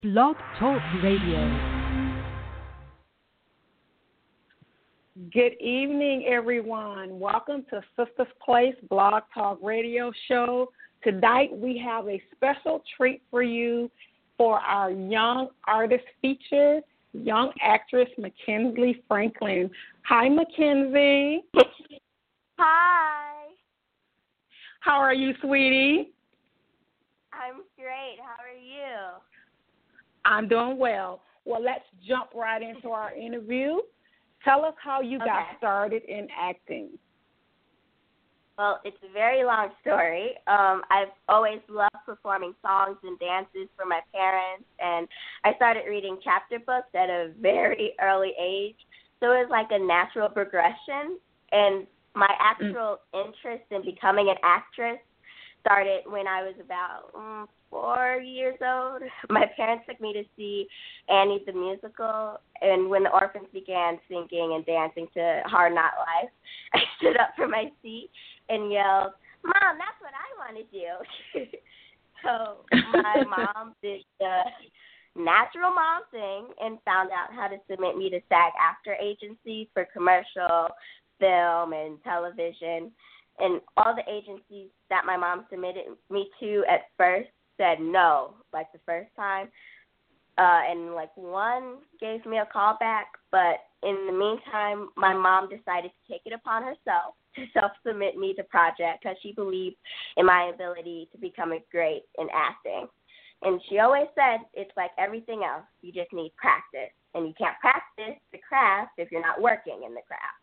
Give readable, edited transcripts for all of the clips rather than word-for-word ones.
Blog Talk Radio. Good evening, everyone. Welcome to Sisters Place Blog Talk Radio Show. Tonight we have a special treat for you for our young artist feature, young actress Mackenzie Franklin. Hi, Mackenzie. Hi. How are you, sweetie? I'm great. How are you? I'm doing well. Well, let's jump right into our interview. Tell us how you got started in acting. Well, it's a very long story. I've always loved performing songs and dances for my parents, and I started reading chapter books at a very early age. So it was like a natural progression, and my actual interest in becoming an actress started when I was about 4 years old. My parents took me to see Annie the musical, and when the orphans began singing and dancing to Hard Knock Life, I stood up from my seat and yelled, "Mom, that's what I want to do." So my mom did the natural mom thing and found out how to submit me to SAG-AFTRA agencies for commercial, film, and television. And all the agencies that my mom submitted me to at first said no, like the first time. And like one gave me a call back, but in the meantime, my mom decided to take it upon herself to self-submit me to projects because she believed in my ability to become great in acting. And she always said it's like everything else. You just need practice. And you can't practice the craft if you're not working in the craft.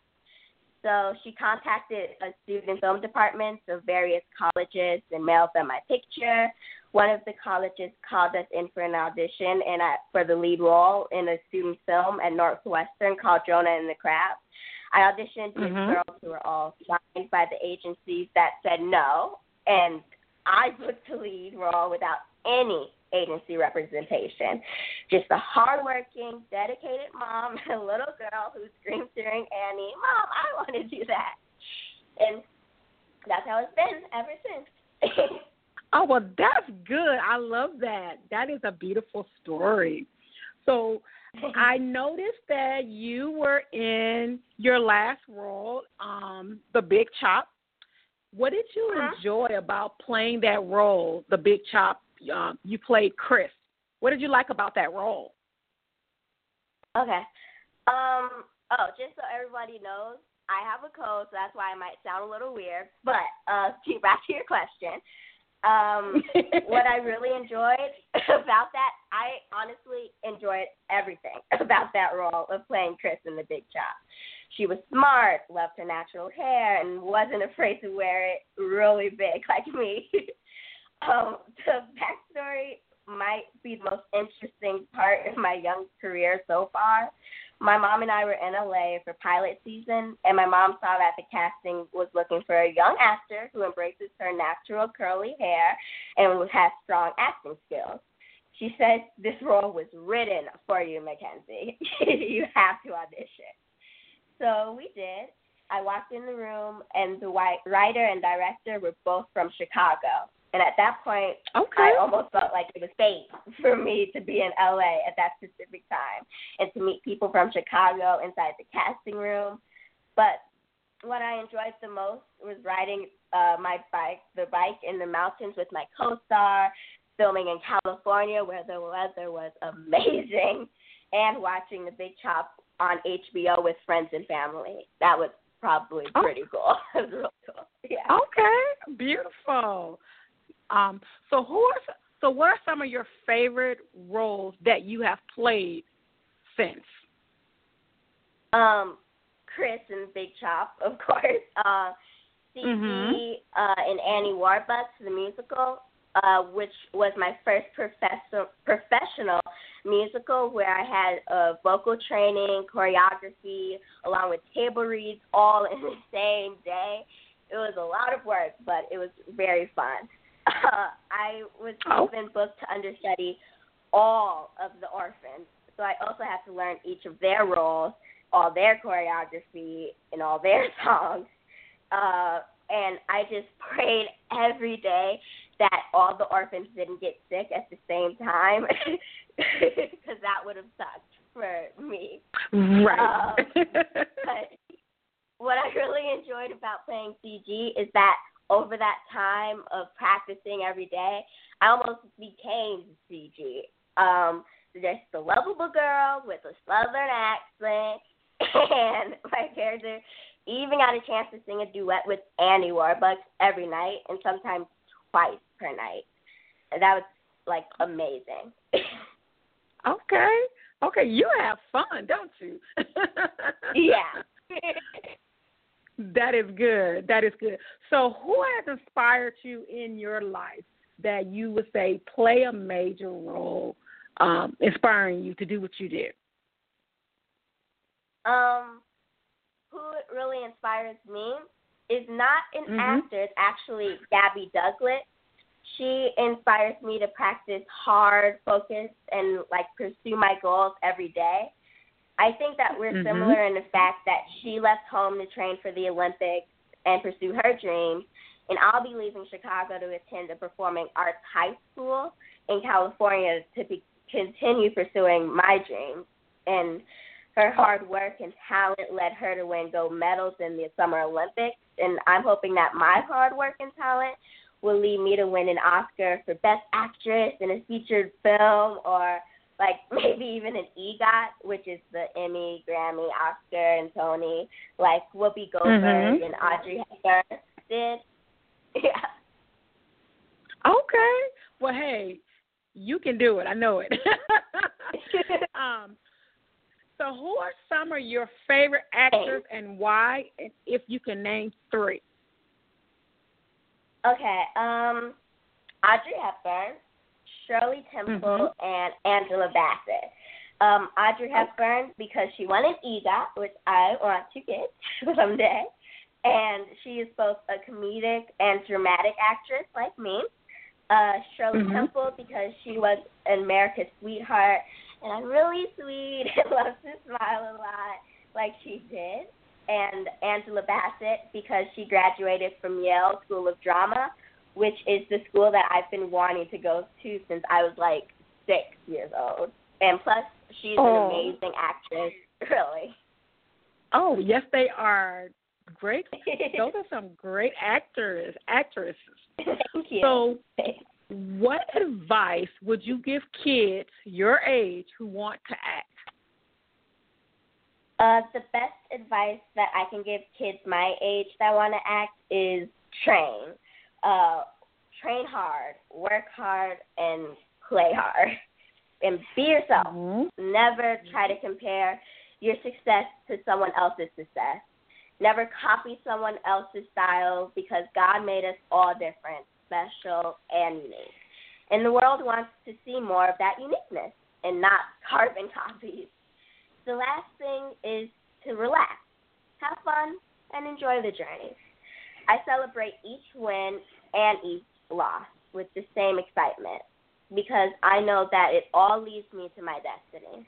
So she contacted a student film departments of various colleges and mailed them my picture. One of the colleges called us in for an audition for the lead role in a student film at Northwestern called Jonah and the Crab. I auditioned with girls who were all signed by the agencies that said no, and I booked the lead role without any agency representation. Just a hardworking, dedicated mom and a little girl who screamed during Annie, "Mom, I want to do that." And that's how it's been ever since. Oh, well, that's good. I love that. That is a beautiful story. So I noticed that you were in your last role, The Big Chop. What did you enjoy about playing that role, The Big Chop? You played Chris. What did you like about that role? Okay. Just so everybody knows, I have a cold, so that's why I might sound a little weird. But back to your question. What I really enjoyed about that, I honestly enjoyed everything about that role of playing Chris in The Big Chop. She was smart, loved her natural hair, and wasn't afraid to wear it really big like me. The backstory might be the most interesting part of my young career so far. My mom and I were in LA for pilot season, and my mom saw that the casting was looking for a young actor who embraces her natural curly hair and who has strong acting skills. She said, "This role was written for you, Mackenzie. You have to audition." So we did. I walked in the room, and the writer and director were both from Chicago. And at that point, I almost felt like it was fate for me to be in LA at that specific time and to meet people from Chicago inside the casting room. But what I enjoyed the most was riding the bike in the mountains with my co-star, filming in California where the weather was amazing, and watching The Big Chop on HBO with friends and family. That was probably pretty cool. It was really cool. Yeah. Okay, beautiful. So what are some of your favorite roles that you have played since? Chris in Big Chop, of course. CC in Annie Warbucks, the musical, which was my first professional musical where I had vocal training, choreography, along with table reads all in the same day. It was a lot of work, but it was very fun. I was even booked to understudy all of the orphans, so I also had to learn each of their roles, all their choreography, and all their songs. And I just prayed every day that all the orphans didn't get sick at the same time, because that would have sucked for me. Right. But what I really enjoyed about playing CG is that over that time of practicing every day, I almost became CG. Just a lovable girl with a southern accent, and my character even got a chance to sing a duet with Annie Warbucks every night, and sometimes twice per night. And that was, like, amazing. Okay, you have fun, don't you? Yeah. That is good. So who has inspired you in your life that you would say play a major role inspiring you to do what you do? Who really inspires me is not an actor. It's actually Gabby Douglas. She inspires me to practice hard, focus, and, like, pursue my goals every day. I think that we're similar in the fact that she left home to train for the Olympics and pursue her dreams, and I'll be leaving Chicago to attend a performing arts high school in California to continue pursuing my dreams. And her hard work and talent led her to win gold medals in the Summer Olympics, and I'm hoping that my hard work and talent will lead me to win an Oscar for Best Actress in a featured film, or like maybe even an EGOT, which is the Emmy, Grammy, Oscar, and Tony, like Whoopi Goldberg and Audrey Hepburn did. Yeah. Okay. Well, hey, you can do it. I know it. So who are some of your favorite actors and why, and if you can name three? Okay. Audrey Hepburn, Shirley Temple, and Angela Bassett. Audrey Hepburn, because she won an EGOT, which I want to get someday, and she is both a comedic and dramatic actress like me. Shirley Temple, because she was America's sweetheart, and I'm really sweet and loves to smile a lot like she did. And Angela Bassett, because she graduated from Yale School of Drama, which is the school that I've been wanting to go to since I was like 6 years old. And plus, she's an amazing actress, really. Oh, yes, they are. Great. Those are some great actresses. Thank you. So, what advice would you give kids your age who want to act? The best advice that I can give kids my age that want to act is train. Train hard, work hard, and play hard. And be yourself. Never try to compare your success to someone else's success. Never copy someone else's style, because God made us all different, special, and unique. And the world wants to see more of that uniqueness and not carbon copies. The last thing is to relax, have fun, and enjoy the journey. I celebrate each win and each loss with the same excitement, because I know that it all leads me to my destiny.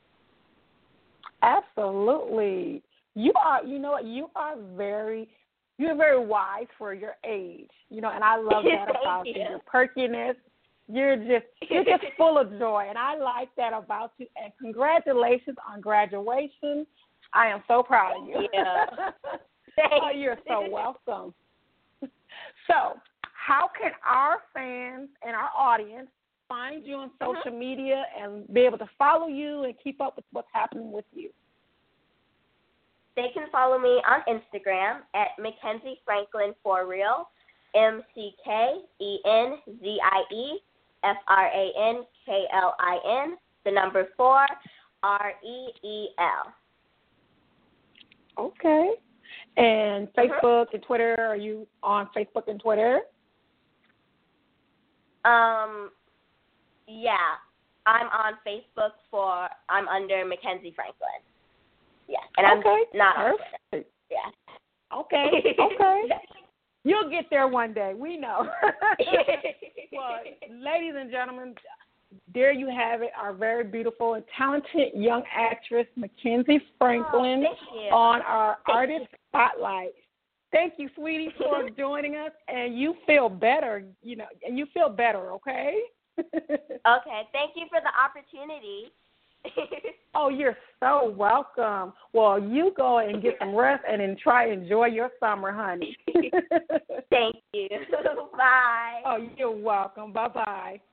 Absolutely. You're very wise for your age, and I love that about you. Your perkiness. You're just full of joy, and I like that about you. And congratulations on graduation. I am so proud of you. Yeah. Oh, you're so welcome. So, how can our fans and our audience find you on social media and be able to follow you and keep up with what's happening with you? They can follow me on Instagram at Mackenzie Franklin for real, McKenzie Franklin, the number 4, REEL. Okay. And Facebook and Twitter, are you on Facebook and Twitter? Yeah. I'm on Facebook I'm under Mackenzie Franklin. Yeah. And I'm not on Twitter. Yeah. Okay. You'll get there one day. We know. Well, ladies and gentlemen, there you have it, our very beautiful and talented young actress, Mackenzie Franklin, on our Artist Spotlight. Thank you, sweetie, for joining us. And you feel better, and you feel better, okay? Okay. Thank you for the opportunity. Oh, you're so welcome. Well, you go and get some rest and then try to enjoy your summer, honey. Thank you. Bye. Oh, you're welcome. Bye-bye.